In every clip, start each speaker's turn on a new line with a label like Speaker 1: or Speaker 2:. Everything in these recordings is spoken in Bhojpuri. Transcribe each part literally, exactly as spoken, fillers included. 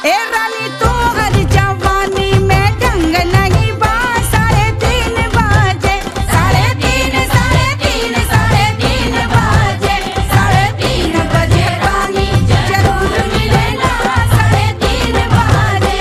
Speaker 1: ए रानी तू हर जवानी में ढंग नहीं बा साढ़े तीन बजे साढ़े तीन साढ़े तीन साढ़े तीन बजे साढ़े तीन बजे रानी जरूर मिलेगा साढ़े तीन बजे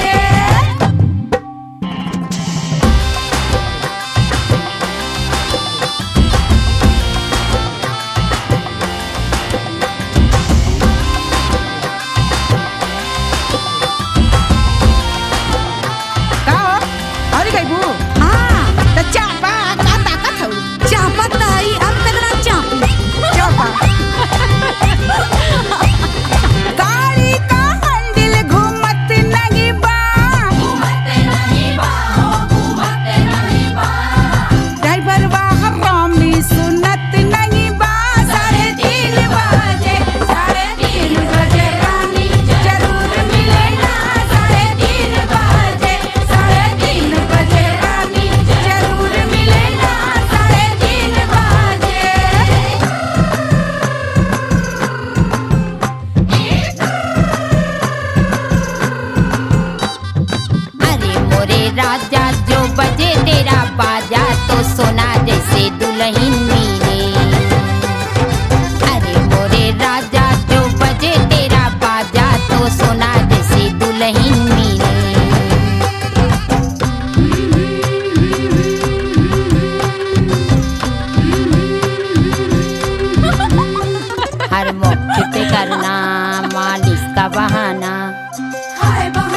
Speaker 1: राजा जो बजे तेरा बाजा तो सोना जैसे दुल्हन मिले। अरे मोरे राजा जो बजे तेरा बाजा तो सोना जैसे दुल्हन मिले। हर मौके पे करना मालिश का बहाना।